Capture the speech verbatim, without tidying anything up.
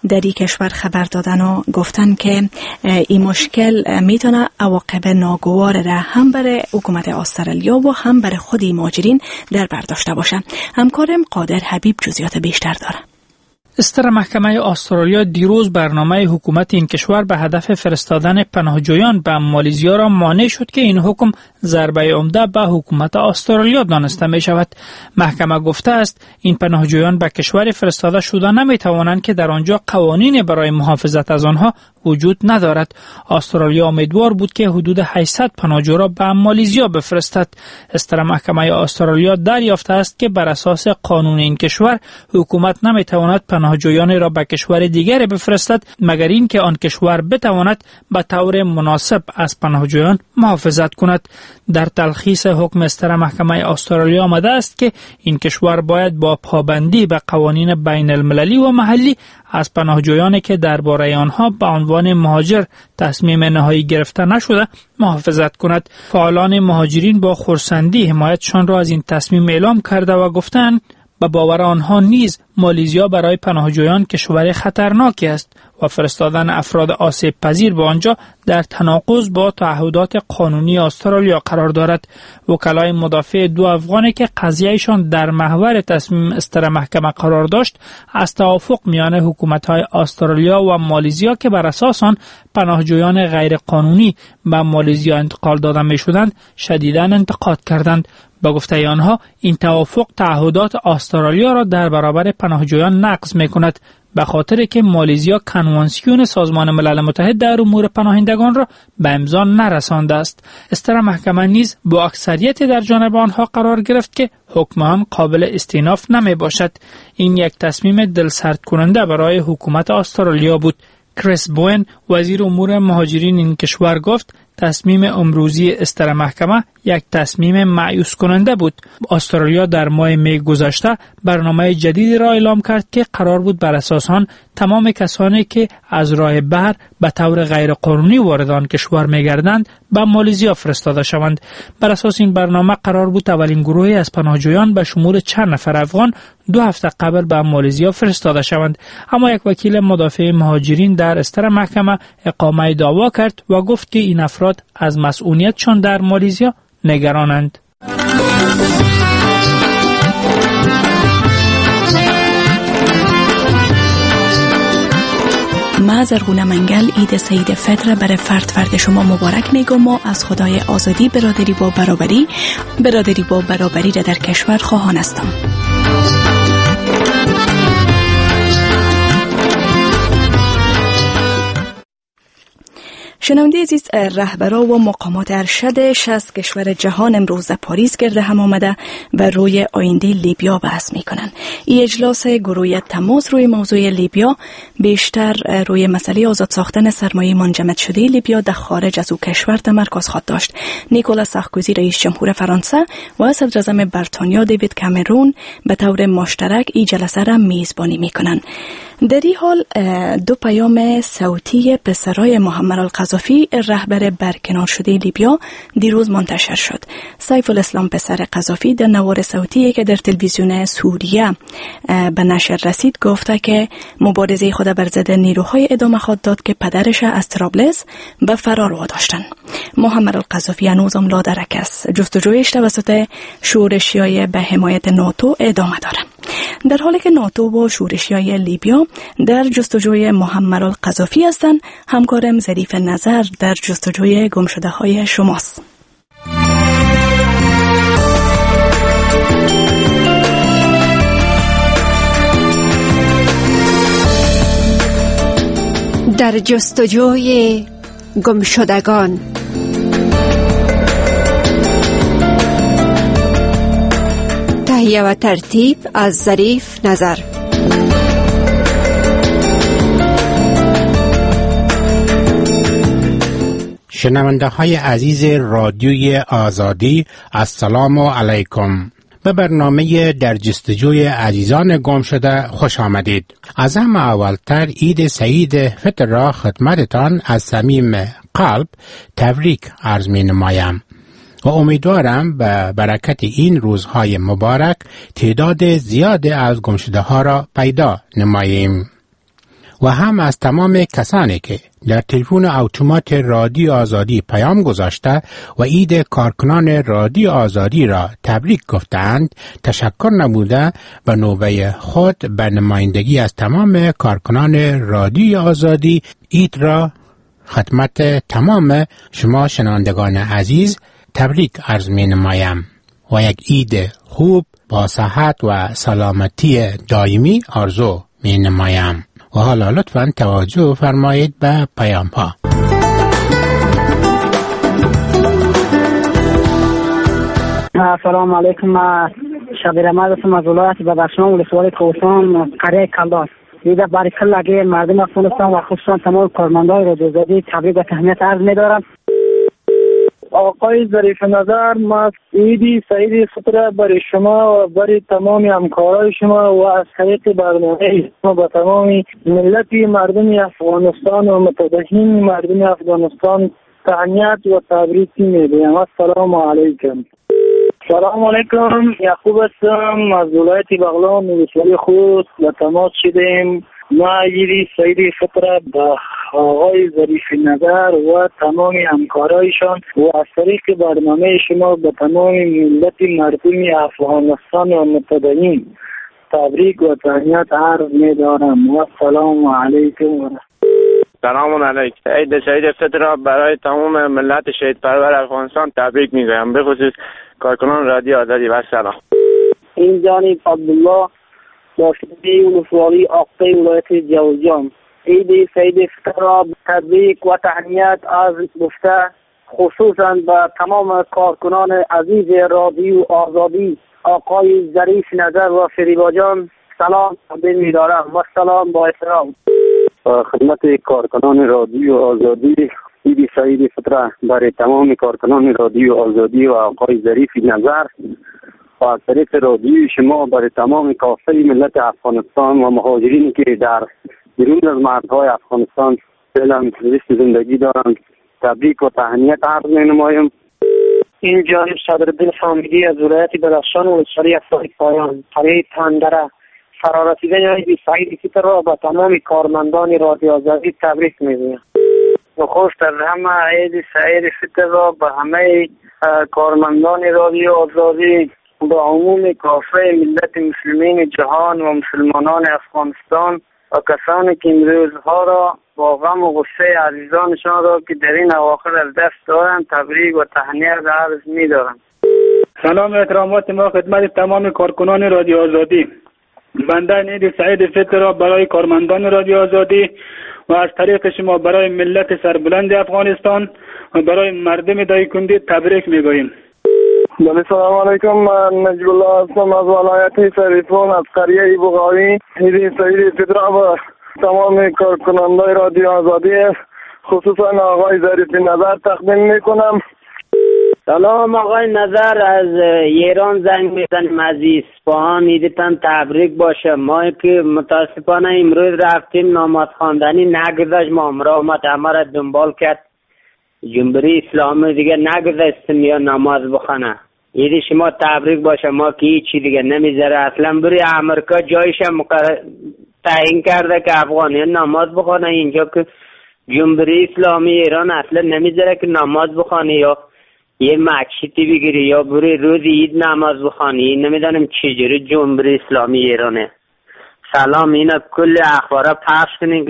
در این کشور خبر دادن و گفتن که این مشکل میتونه عواقب ناگوار را هم برای حکومت استرالیا و هم برای خود مهاجرین در بر داشته باشه. همکارم قادر حبیب جزئیات بیشتر داره. استر محکمه استرالیا دیروز برنامه حکومت این کشور به هدف فرستادن پناهجویان به مالزیا را مانع شد که این حکم ضربه عمده به حکومت استرالیا دانسته می شود. محکمه گفته است این پناهجویان به کشور فرستاده شده نمی توانند که در آنجا قوانین برای محافظت از آنها وجود ندارد. استرالیا امیدوار بود که حدود هشتصد پناهجو را به مالزیا بفرستد. استر محکمه استرالیا دریافته است که بر اساس قانون این کشور حکومت نمی تواند پناهجویان را به کشور دیگر بفرستد مگر اینکه آن کشور بتواند به طور مناسب از پناهجویان محافظت کند. در تلخیص حکم استر محکمه استرالیا آمده است که این کشور باید با پابندی به قوانین بین المللی و محلی از پناهجویانی که درباره آنها به عنوان مهاجر تصمیم نهایی گرفته نشده محافظت کند. فعالان مهاجرین با خرسندی حمایتشان را از این تصمیم اعلام کرده و گفتند به باور آنها نیز مالزیا برای پناهجویان کشور خطرناکی است و فرستادن افراد آسیب پذیر به آنجا در تناقض با تعهدات قانونی استرالیا قرار دارد. وکلای مدافع دو افغانی که قضیهشان در محور تصمیم استر محکمه قرار داشت از توافق میان حکومت‌های استرالیا و مالزیا که بر اساس آن پناهجویان غیر قانونی به مالزیا انتقال داده می‌شدند شدیداً انتقاد کردند. با گفته آنها این توافق تعهدات استرالیا را در برابر پناهجویان نقض می‌کند به خاطر که مالزیا کنوانسیون سازمان ملل متحد در امور پناهندگان را به امضا نرسانده است. استر محکمه نیز با اکثریت در جانب آنها قرار گرفت که حکم آن قابل استئناف نمی باشد. این یک تصمیم دلسرد کننده برای حکومت استرالیا بود. کریس بوین وزیر امور مهاجرین این کشور گفت تصمیم امروزی استر محکمه یک تصمیم مایوس کننده بود. استرالیا در ماه می گذشته برنامه جدیدی را اعلام کرد که قرار بود بر اساس آن تمام کسانی که از راه بحر به طور غیر قانونی وارد آن کشور می‌گردند به مالزیا فرستاده شوند. بر اساس این برنامه قرار بود اولین گروهی از پناهجویان به شمول چند نفر افغان دو هفته قبل به مالزیا فرستاده شوند. اما یک وکیل مدافع مهاجرین در استر محکمه اقامه دعوا کرد و گفت که این افراد از مسئولیتشان در مالزیا نگرانند. ما زرغونه منگل عید سعید فطر برای فرد فرد شما مبارک میگم و از خدای آزادی برادری و برابری برادری و برابری را در کشور خواهان هستم. شنونده عزیز، رهبرا و مقامات ارشد شصت کشور جهان امروز در پاریس گرد هم آمده و روی آینده لیبیا بحث میکنن. این اجلاس گروه تماس روی موضوع لیبیا بیشتر روی مسئله آزاد ساختن سرمایه منجمد شده لیبیا در خارج از او کشور تمرکز خواهد داشت. نیکولا سارکوزی رئیس جمهور فرانسه و صدر اعظم بریتانیا دیوید کامرون به طور مشترک این جلسه را میزبانی میکنن. در این حال دو پیام صوتی پسرای محمد القذافی رهبر برکنار شده لیبیا دیروز منتشر شد. سیف الاسلام پسر قذافی در نوار صوتی که در تلویزیون سوریه به نشر رسید گفته که مبارزه خود بر ضد نیروهای ادامه خواهد داد که پدرش از طرابلس به فرار واداشتن. محمد القذافی هنوز هم لادرک است. جستجویش توسط شورشیای به حمایت ناتو ادامه داره. در حالی که ناتو و شورشیای لیبیا در جستجوی محمد القذافی هستند، همکارم ظریف نظر در جستجوی گمشده های شماست. در جستجوی گمشدگان. تهیه و ترتیب از ظریف نظر. شنونده های عزیز رادیوی آزادی، السلام علیکم. به برنامه در جستجوی عزیزان گم شده خوش آمدید. از همه اولتر عید سعید فطر را خدمتتان از صمیم قلب تبریک عرض می نمایم و امیدوارم به برکت این روزهای مبارک تعداد زیاد از گمشده ها را پیدا نماییم. و هم از تمام کسانی که در تلفن اتومات رادیو آزادی پیام گذاشته و عید کارکنان رادیو آزادی را تبریک گفتند تشکر نموده و نوبه خود به نمایندگی از تمام کارکنان رادیو آزادی عید را خدمت تمام شما شنوندگان عزیز تبریک عرض می نمایم و یک عید خوب با صحت و سلامتی دائمی آرزو می نمایم. و حالا لطفاً توجه فرمایید به پیام ها. السلام علیکم. شب رمضان هستم از ولایت بدخشان ولسوالی کوهستان قریه کلدار. دیده برای کل مردم افغانستان و خصوصا تمام کارمندان رادیو آزادی تبریک و تهنیت عرض می‌دارم. آقای ظریف نظر، ما عید سعید فطر برای شما و برای تمام همکارای شما و از طریق برنامه شما به تمام ملت مردم افغانستان و متدهین مردم افغانستان تهنیت و تبریک می‌گویم. السلام علیکم. سلام علیکم، یعقوب هستم از ولایت بغلان ولسوالی خوست. به تماس شدیم. ما عید سعید فطر به آقای ظریف نظر و تمام همکارایشان و از طریق برنامه شما به تمام ملت مردم افغانستان و متدین تبریک و تهنیت عرض می‌دارم. و السلام علیکم. سلام علیکم. عید سعید فطر برای تمام ملت شهید پرور افغانستان تبریک می‌گویم، به خصوص کارکنان رادیو آزادی. و سلام. این جانب عبدالله باشندگی ولسوالی آقای ولایت جوزجان. عید سعید فطر را تبریک و تهنیت از گفته خصوصا به تمام کارکنان عزیز رادیو آزادی آقای ظریف نظر و فریبا جان سلام تقدیم می‌دارم و سلام با احترام. خدمت کارکنان رادیو آزادی عید سعید فطر برای تمام کارکنان رادیو آزادی و آقای ظریف نظر و از طریق رادیو شما برای تمام کافه ملت افغانستان و مهاجرین که در بیرون از مرزهای افغانستان فعلا زیست زندگی دارند تبریک و تهنیت عرض می‌نمایم. این جانب صدرالدین حامدی از ولایت بدخشان و ولسوالی افغان پایان قریه تندره فرارسیدن عید سعید فطر را به تمام کارمندان رادیو آزادی تبریک می‌گویم. نخست از همه عید سعید فطر را به همه کارمندان رادیو آزادی به عموم کافه ملت مسلمین جهان و مسلمانان افغانستان و کسانی که این روزها را با غم و غصه عزیزانشان را که در این اواخر از دست دارند تبریک و تهنیت عرض می‌دارم. سلام و احترامات ما خدمت تمام کارکنان رادیو آزادی. بنده عید سعید فطر را برای کارمندان رادیو آزادی و از طریق شما برای ملت سربلند افغانستان و برای مردم دایکنده تبریک می‌گوییم. بله سلام علیکم. من نجیب الله هستم از ولایت سریفون از قریه بغاوی. عید سعید فطر و تمام کارکنندگان رادیو آزادی خصوصا آقای ظریف نظر تقدیم میکنم. سلام آقای نظر از ایران زنگ میزنیم از اصفهان. عیدتان تبریک باشه. ما که متاسفانه امروز رفتیم نماز خواندنی نگذاشت، ما امرا اومد همه را دنبال کرد، جمهوری اسلامی دیگه نگذاشتیم یا نماز بخونه. عید شما تبریک باشه. ما که هیچی دیگه نمیذاره اصلا بری امریکا جایش مقرر تعیین کرده که افغانیان نماز بخونه، اینجا که جمهوری اسلامی ایران اصلا نمیذاره که نماز بخونه یا یه مکشیتی بگیری یا بری روز عید نماز بخونی. نمیدونم چجوری جمهوری اسلامی ایرانه. سلام، اینا کل اخبارا پخش کنین.